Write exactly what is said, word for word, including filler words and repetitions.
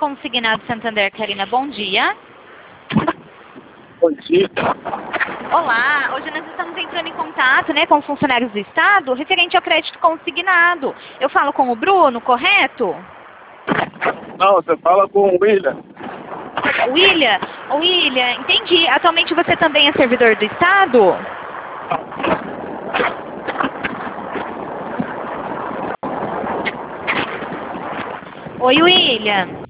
Consignado Santander, Karina, bom dia. Bom dia. Olá, hoje nós estamos entrando em contato, né, com os funcionários do Estado referente ao crédito consignado. Eu falo com o Bruno, correto? Não, você fala com o William. William, William, entendi. Atualmente você também é servidor do Estado? Oi, William.